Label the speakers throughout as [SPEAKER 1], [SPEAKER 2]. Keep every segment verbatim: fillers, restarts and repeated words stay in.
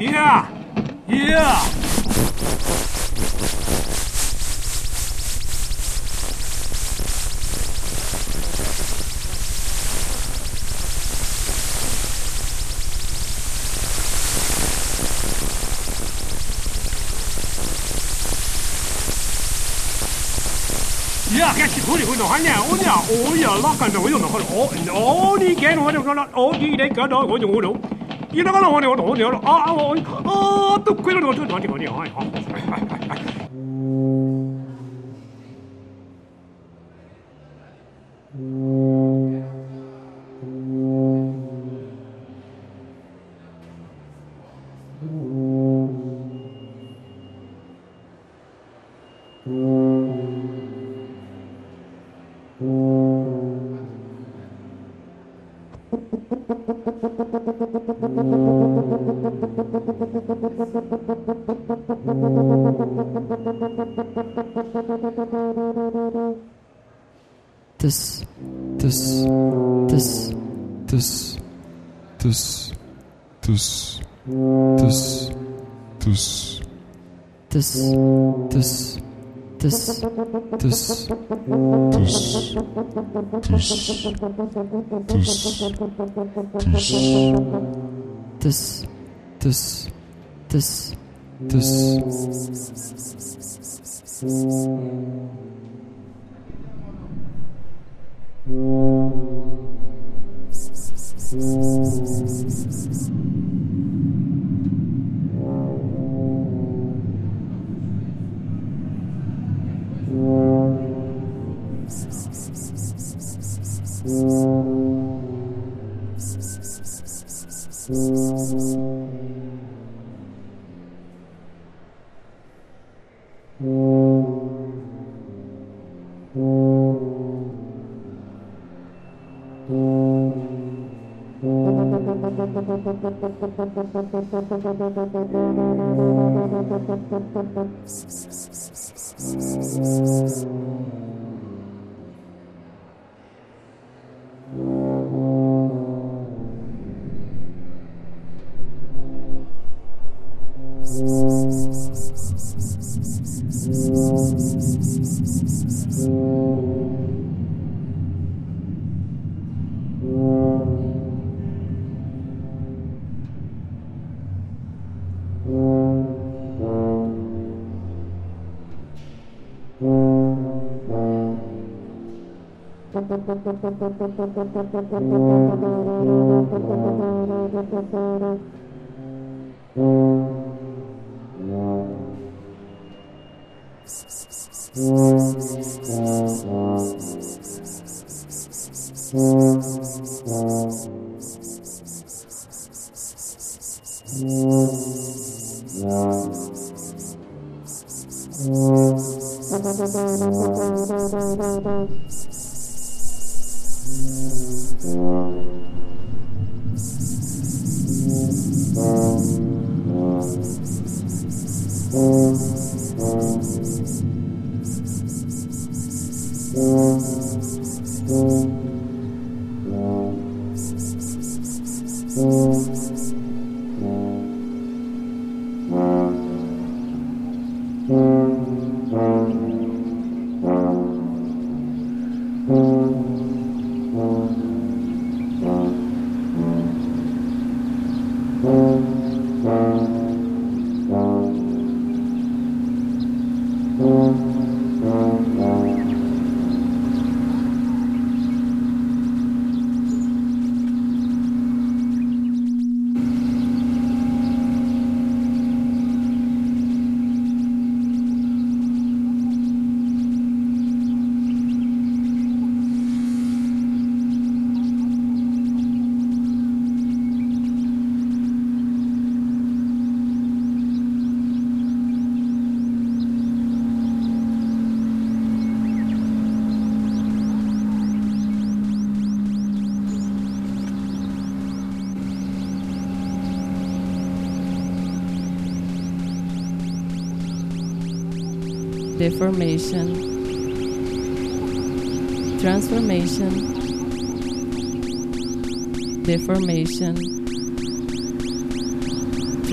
[SPEAKER 1] Yeah! Yeah! Ja, kijk, goed, goed, nog aan jou, oh ja, oh ja, lachen, dat wil je nog, oh, oh, die ken hoor, oh, die denk ik, oh, je moet, je nog wel, oh, oh, oh, oh, oh, toen kun je nog, toen, toen, toen,
[SPEAKER 2] Dus, dus, dus, dus, dus, dus, dus, dus, dus, dus, dus, dus, dus, dus, dus, dus.
[SPEAKER 3] Deformation, transformation, deformation,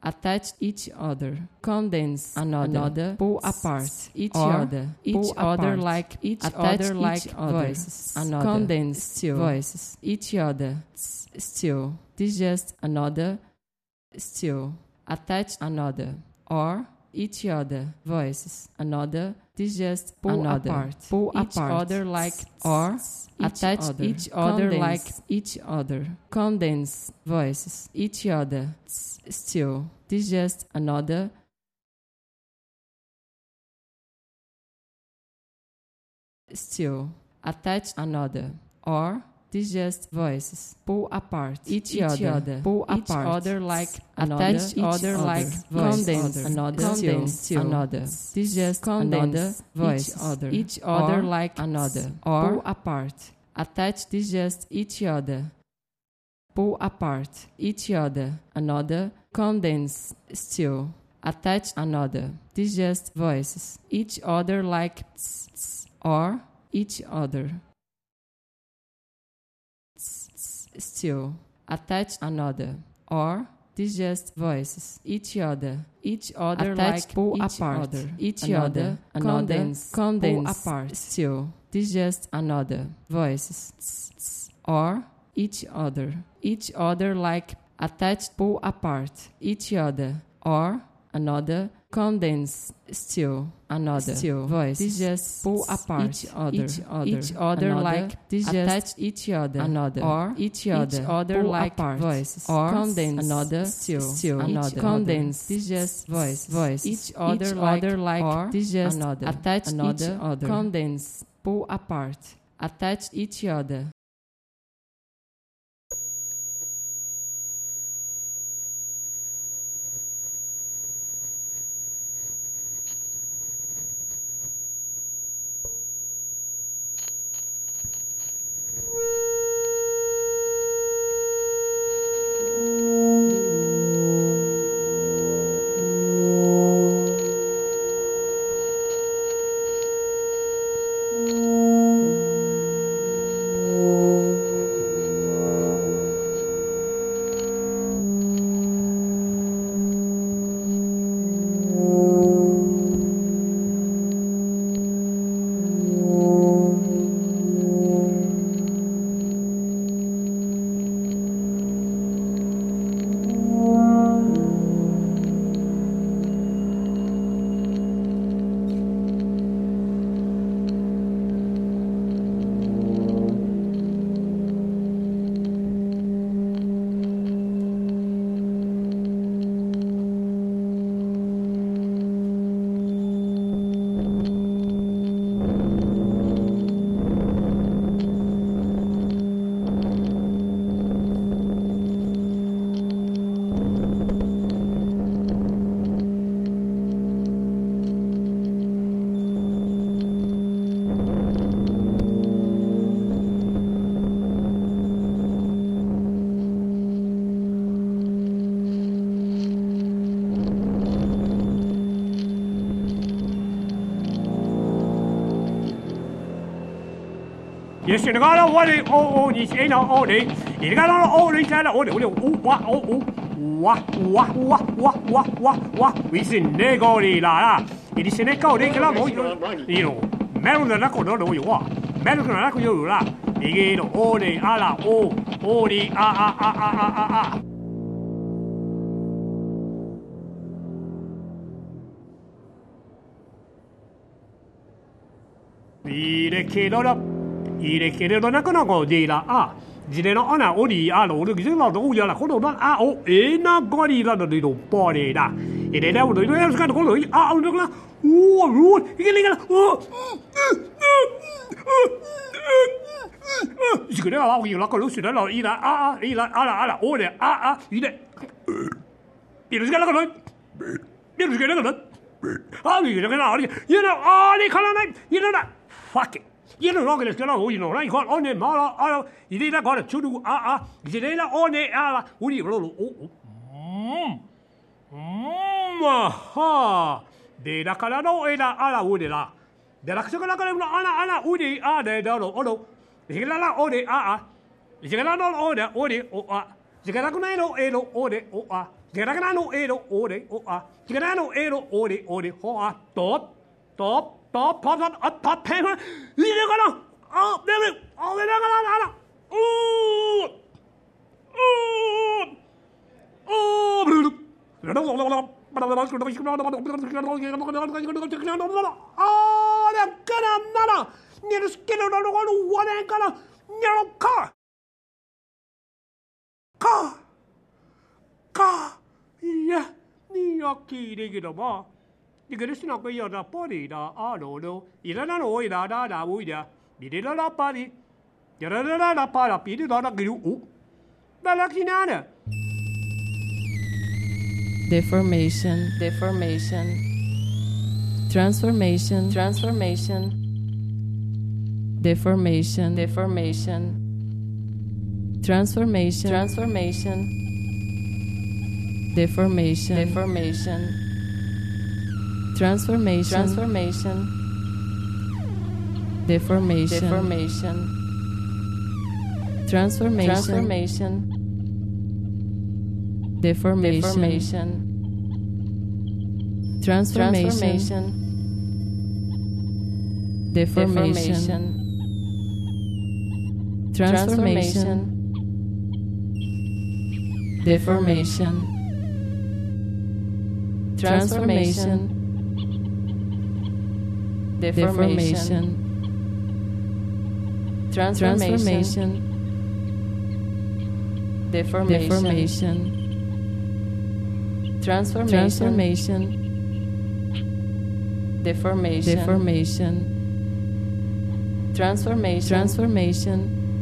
[SPEAKER 3] attach each other, condense another, another pull apart each other, each other like each other like voices, another, condense still voices, each other, still, digest another, still, attach another, or each other, voices, another, digest, pull another, apart, pull each apart, other like, or attach other, each other condense, like each other, condense, voices, each other, still, digest another, still, attach another, or digest voices, pull apart each, each other, other, pull each apart, other like another, attach each other like condense another, condense still, another, digest another, voice other, each other like another, or pull apart, attach, digest each other, pull apart each other, another, condense still, attach another, digest voices, each other like or each other. Still, attach another, or digest voices, each other, each other attach, like pull each apart, other, each another, other, condense, condense, pull apart, still, digest another, voices, or each other, each other like attach, pull apart, each other, or another, condense, still, another, still, voice, digest, pull apart, each other, each other, each other another, like, digest, attach each other, another, or each other, each other like, apart, voices, or condense, another, still, still, another, condense, digest, voice, voice, each other, each like, other like, or digest, another, attach another, each other, condense, pull apart, attach each other.
[SPEAKER 1] 也是那个我的哦哦，你谁呢？哦的，你那个哦的在那哦的哦的哦哇哦哦哇哇哇哇哇哇哇，为是那个的啦啦，你是那个的个啦，我有你咯，没有那个的都有啊，没有那个有啦，你个哦的啊啦哦哦的啊啊啊啊啊啊啊。你的看到了。伊咧看到那个那个地啦啊，一个那安那我哋啊，我哋其實老多嘢啦，嗰度那啊哦，誒那個啲啦，你度播嚟啦，伊咧咧我哋咧看到嗰度啊，我哋啦，哇哇，伊個那個啦，哦，這個咧啊，我要那個老鼠咧，伊啦啊啊，伊啦啊啦啊啦，我哋啊啊，伊咧，伊咧那個人，伊咧那個人，啊，伊咧那個人，伊咧啊，你看到沒？伊咧那 fuck it。伊那個嘅，嗰個我原來，你看我哋冇啦，啊，伊咧那個咧，出到啊啊，伊咧那我哋啊啦，我哋嗰度，哦哦，嗯啊哈，でだからのえだあら我哋啦，でだから那個啊啦啊啦我哋啊でだろ我度，伊個啦我哋啊啊，伊個啦の我哋我哋哦啊，伊個啦個呢のえの我哋哦啊， Gerano ero ore o a. Gerano ero ore ore ho a. Top, top, top, top, top, top, top, top. Lire gana. Oh, baby. Oh, lire gana gana. Ooh. Ooh. Oh. Oh, the gana nana. Near skin on one and gonna. Near car. Car. Car. Yeah. Nia kiri gida ba. You get a snap of your body, da, I don't know. You don't know, da, da, da, would ya? Did it a party? You don't know, part of Peter, da, gru. The lucky nana.
[SPEAKER 3] Deformation, deformation. Transformation, transformation. Deformation, deformation. Transformation, transformation. Deformation, deformation. Transformation, transformation. Deformation, deformation. Transformation, transformation. Deformation, transformation. Deformation, transformation. Deformation, transformation. Deformation, transformation. Deformation, transformation. Deformation, deformation. Transformation, transformation.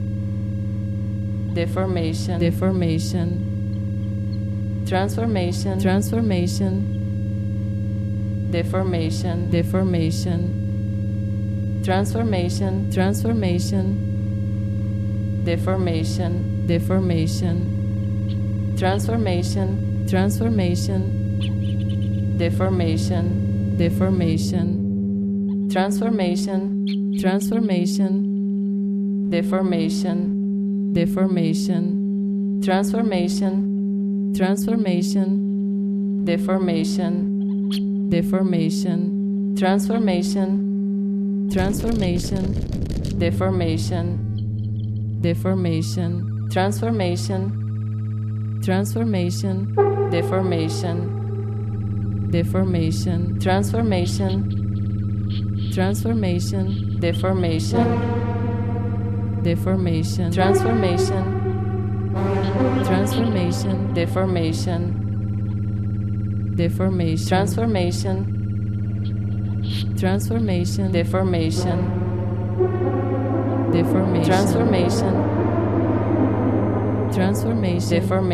[SPEAKER 3] Deformation, deformation. Transformation, transformation. Deformation, deformation. Transformation, transformation. Deformation, deformation. Transformation, transformation. Deformation, deformation. Transformation, transformation. Deformation, deformation. Transformation, transformation. Deformation, deformation. Transformation, transformation. Deformation, deformation. Transformation, transformation. Deformation, deformation. Transformation, transformation. Deformation, deformation. Transformation, transformation. Deformation, deformation. Transformation, transformation. Deformation, deformation. Transformation, transformation.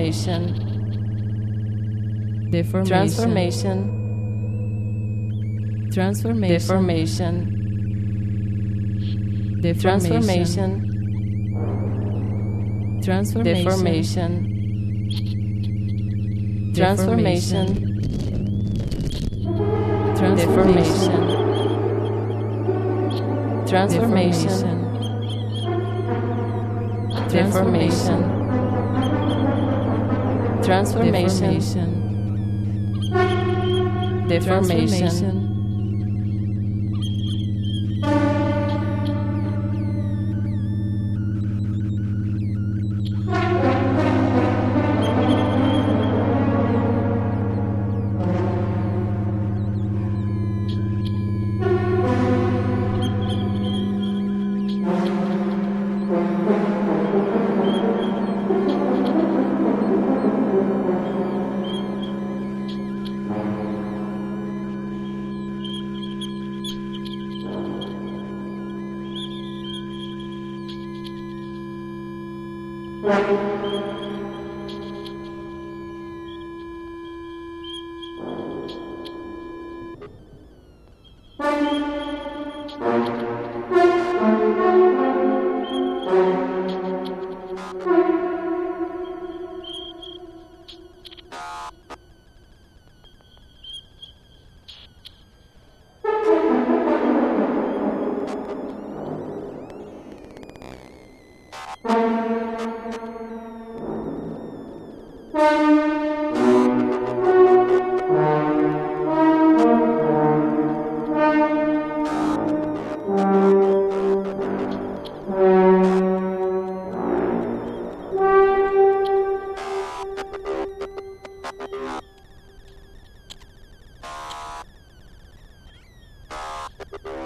[SPEAKER 3] Deformation, deformation. Transformation, deformation. Transformation, deformation. Transformation, deformation. Transformation, deformation. Transformation, deformation.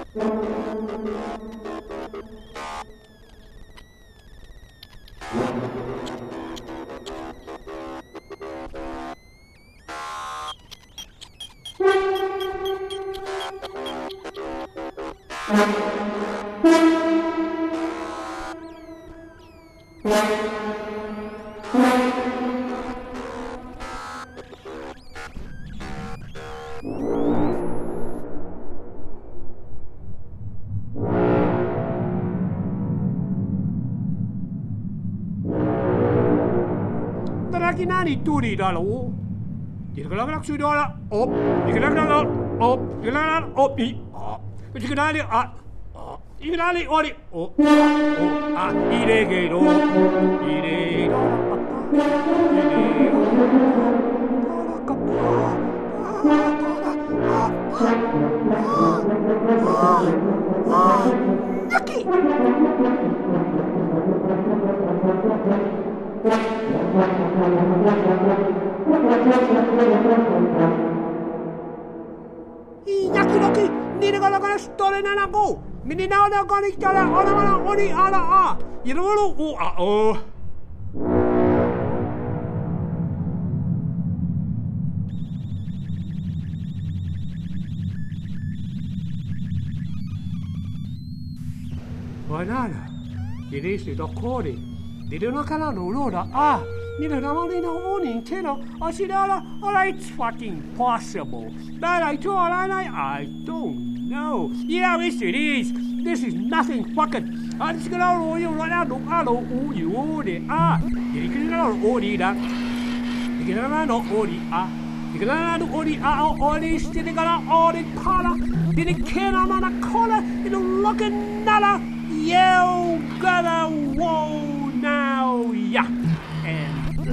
[SPEAKER 1] Nani turi dalo. Dikalak sudah ala. Op. Dikalak dalo. Op. Dikalak op ni. Dikalak ah. Dikalak oli. Oh. Oh. Ah. Ire gero. Ire. Ire. Naki. Yaki Loki, nina gana gana stole na nago. Mini na na gana ikala ona gana oni ala a. Irolo o a o. Wanana, ini sudah kori. Dia nak kalah nolo dah ah. Ni dah nama ni nak oning cina. Asyik dah lah. It's fucking possible. But I told I I don't know. Yeah, yes it is. This is nothing fucking. I'm just gonna roll you right now. Don't allow all you all the ah. You can not all the that. You can not all the ah. You can not all the ah. All the sitting on all the color. Didn't care on a collar. You don't look at nada. You gotta whoa now, yeah. And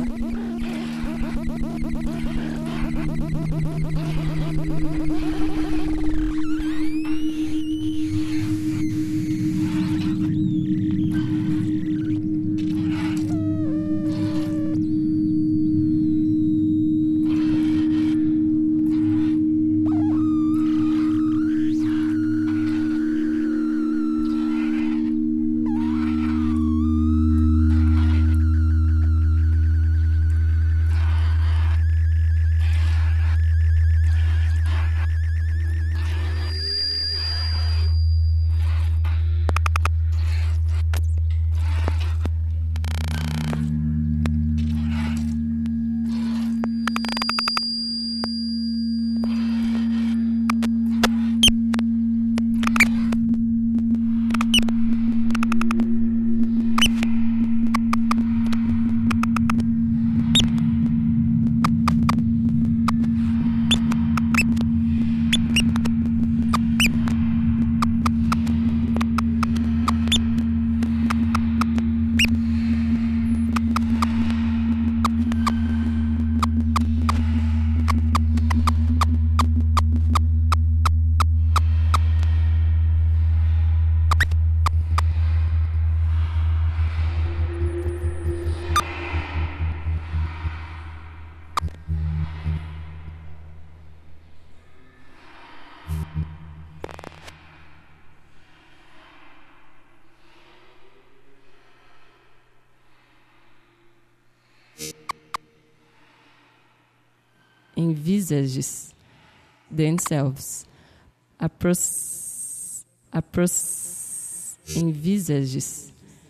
[SPEAKER 3] envisages themselves. Appros, appros, envisages.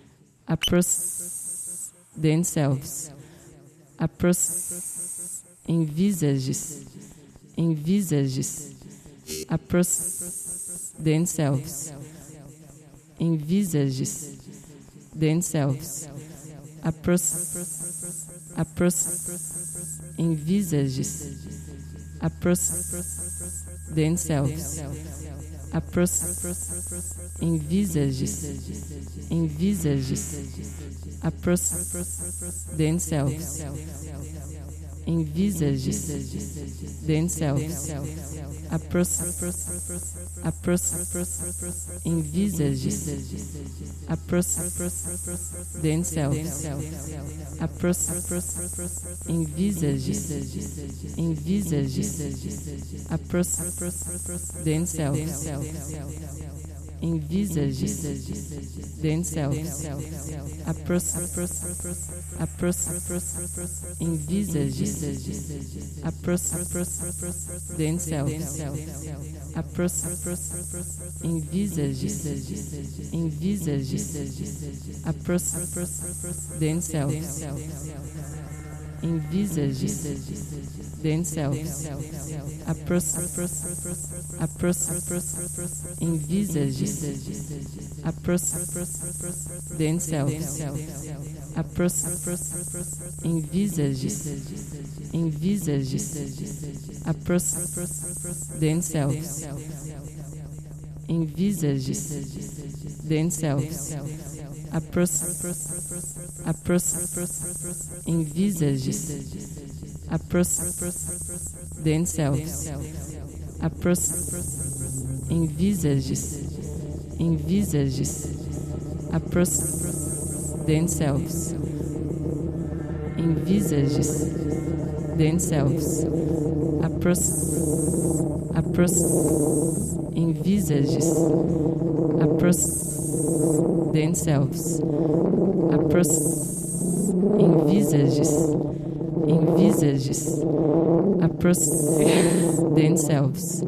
[SPEAKER 3] Appros themselves. Appros, envisages. Envisages. Appros themselves. Envisages themselves. Appros, appros, envisages. Appros themselves. Appros, envisages. Envisages. Appros themselves. envisage themselves, approach, approach, envisage, approach themselves, approach, envisage, envisage, approach themselves, envisage themselves, approach, approach, envisage, approach themselves, approach, envisage, envisage, approach themselves, envisage themselves, approach, approach, envisage, approach themselves, approach, envisage, envisage, approach themselves, envisage themselves, approach, approach, envisage, approach themselves, approach, envisage, envisage, approach themselves, envisage themselves, approach, approach, envisage, approach themselves, approach, envisage, envisage, approach themselves.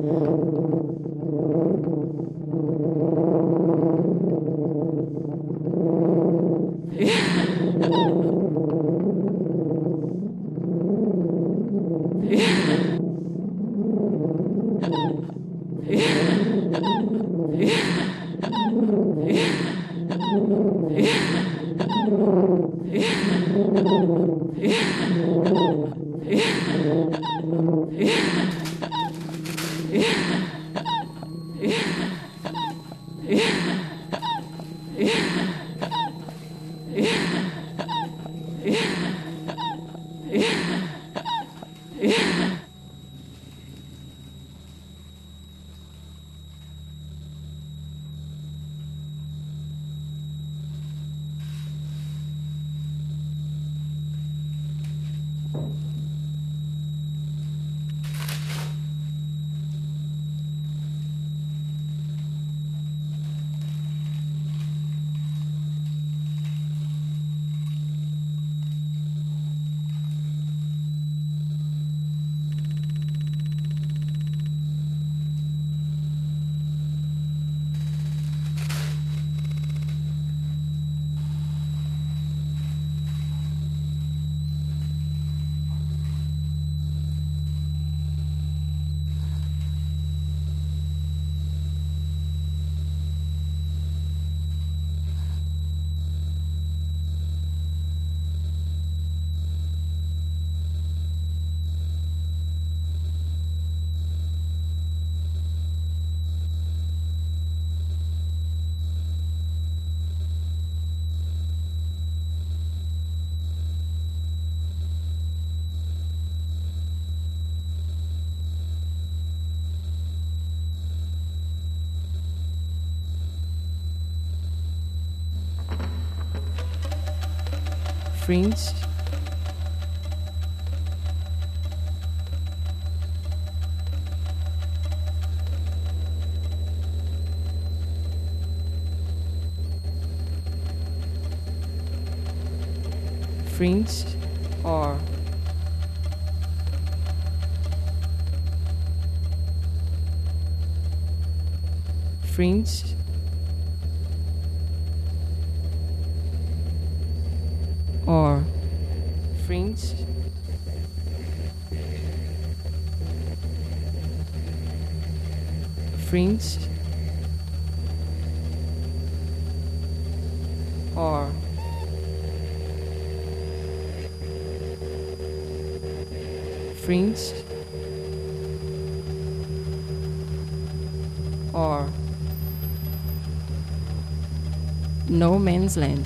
[SPEAKER 3] Fringe, fringe, or fringe, or fringe, fringe, or fringe, or no man's land.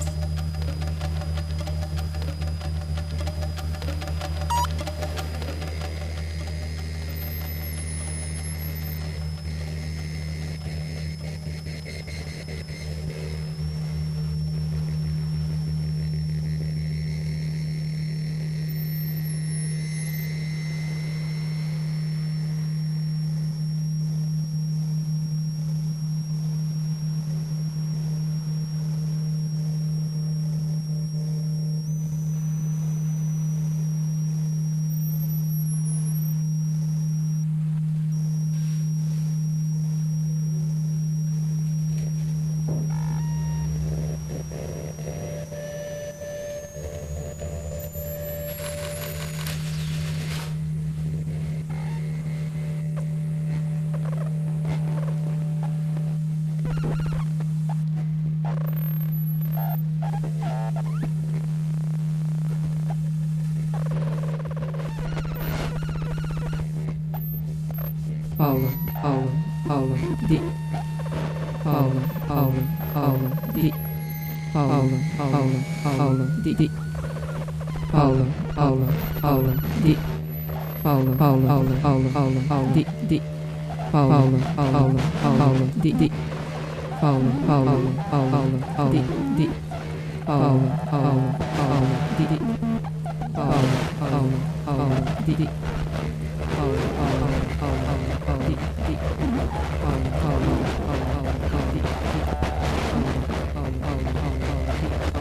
[SPEAKER 3] Paula, Paula, Paula, di. Paula, Paula, Paula, di. Paula, Paula, Paula, di, di. Paula, Paula, Paula, di. Paula, Paula, Paula, Paula, Paula, Paula, di, di. Paula, Paula, Paula, di, di. Paula, Paula, Paula, Paula, di, di. Paula, Paula, Paula, di, di. Paula, Paula, Paula, di, di. Paula, Paula, Paula, Paula, di, di. Paula, Paula, Paula, Paula, di, di. Paula, Paula, Paula, Paula, di, di.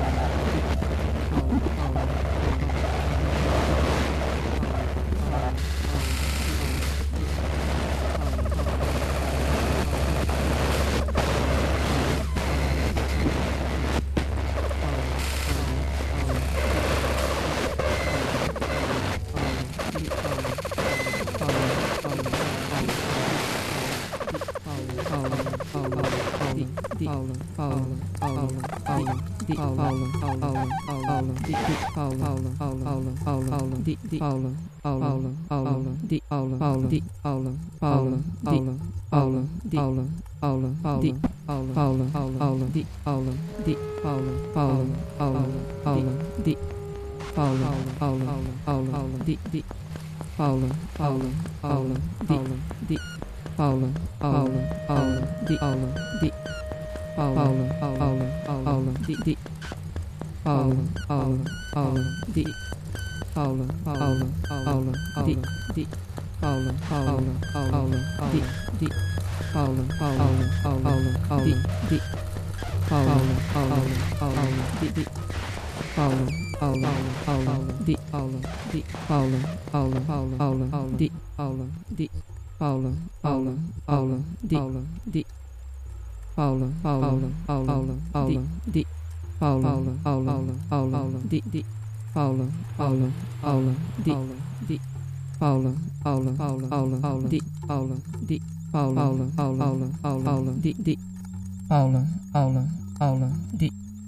[SPEAKER 3] Paula, Paula, Paula, Paula, di Paula, Paula, Paula, di di Paula, Paula, Paula, Paula, di di Paula, Paula, Paula, di Paula, Paula, di Paula, Paula, Paula, Paula, di Paula, Paula, Paula, di Paula, Paula, Paula, di Paula, di Paula, Paula, Paula, Paula, di Paula, Paula, Paula, di di Paula, Paula, Paula, Paula, di Paula, Paula, Paula, di Paula, di Paula, Paula, Paula, di di Paula, Paula, Paula, di Paula, Paula, Paula, di di Paula, Paula, Paula, di di Paula, Paula, Paula, di di Paula, Paula, Paula, di di Paula, Paula, Paula, di Paula, di Paula, Paula, Paula, Paula, di Paula, di Paula, Paula, Paula, di Paula, di Paula, Paula, Paula, Paula, di Paula, Paula, Paula, di di Paula, Paula, Paula, di di Paula, Paula, Paula, Paula, di Paula, di Paula, Paula, Paula, di di Paula, Paula, Paula, di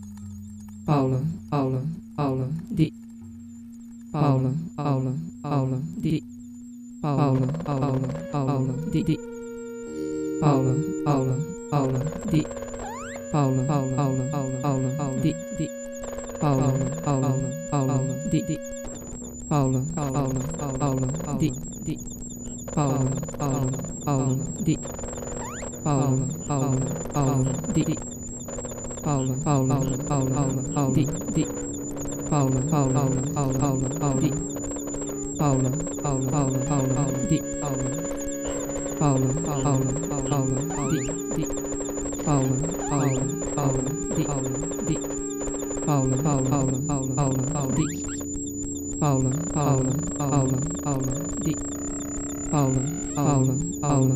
[SPEAKER 3] Paula, Paula, Paula, di Paula, Paula, Paula, di Paula, Paula, Paula, di di Paula, Paula, Paula, di Paula, Paula, Paula, Paula, di di Paula, Paula, Paula, di di Paula, Paula, Paula, di di Paula, Paula, Paula, di Paula, Paula, Paula, di di Paula, Paula, Paula, Paula, di di Paula, Paula, Paula, Paula, di Paula, Paula, Paula, Paula, di Paula, Paula, Paula, Paula, di di Paula, Paula, Paula, di di Paula, Paula, Paula, Paula, di Paula, Paula, Paula, Paula, di Paula, Paula, Paula.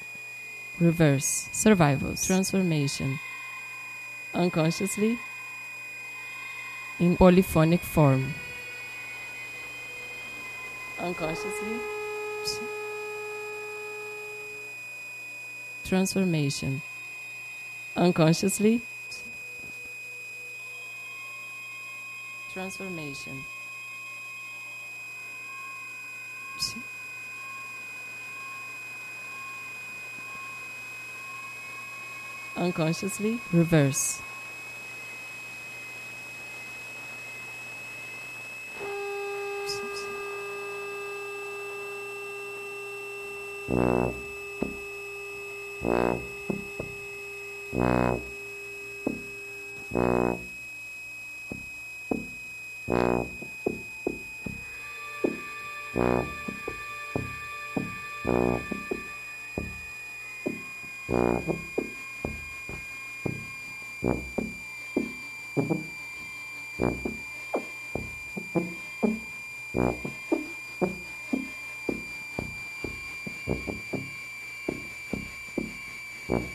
[SPEAKER 3] reverse, survival, transformation, unconsciously, in polyphonic form, unconsciously, transformation, unconsciously, transformation, unconsciously, reverse,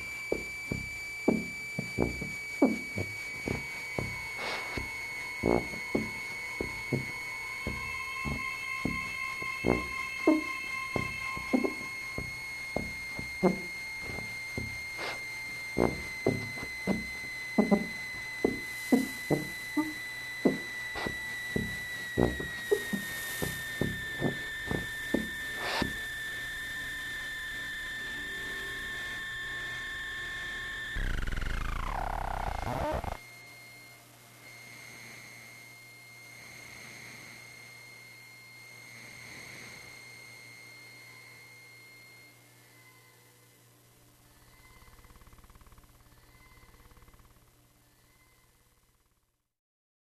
[SPEAKER 2] Well.